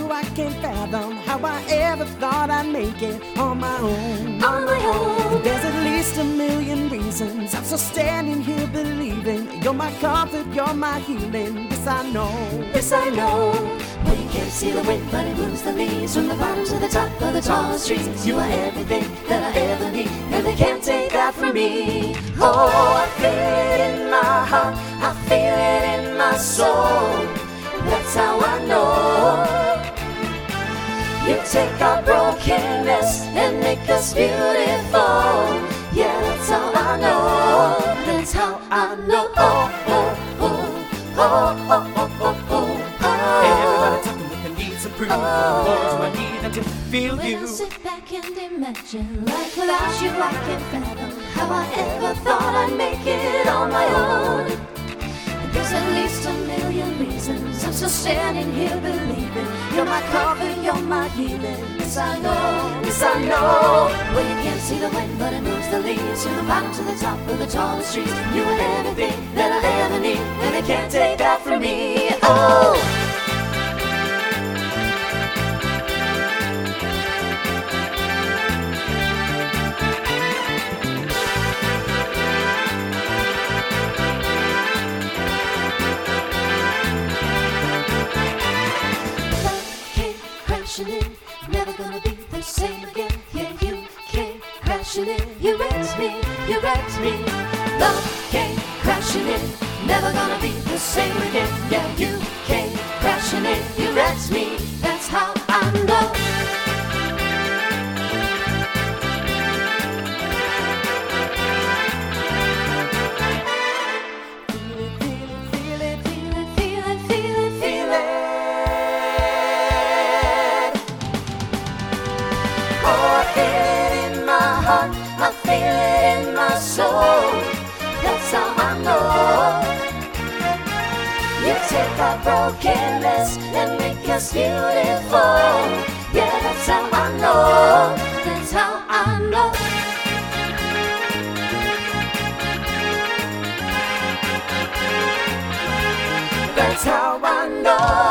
you, I can't fathom how I ever thought I'd make it on my own. On my own. There's at least a million reasons I'm still standing here believing you're my comfort, you're my healing. This I know. This I know. Well, you can't see the wind, but it moves the leaves from the bottom to the top of the tallest trees. You are everything that I ever need, and they can't take that from me. Oh, I feel it in my heart, I feel it in my soul. That's how I know. You take our brokenness and make us beautiful. Yeah, that's how I know. That's how I know. Oh, oh, oh, oh, oh, oh, oh, oh. Everybody talking like I need some proof. What do I need? I can feel When you. I sit back and imagine life without you, I can't fathom how I ever thought I'd make it on my own. There's at least a million reasons I'm still standing here believing you're my comfort, you're my healing. This I know, this I know. Well, you can't see the wind, but it moves the leaves from the bottom to the top of the tallest trees. You are everything that I ever need, and they can't take that from me. Oh. Never gonna be the same again. Yeah, you came crashing in. You wrecked me, you wrecked me. Love came crashing in. Never gonna be the same again. Yeah, you came crashing in. You wrecked me. That's how I know. I feel it in my soul. That's how I know. You take our brokenness and make us beautiful. Yeah, that's how I know. That's how I know. That's how I know.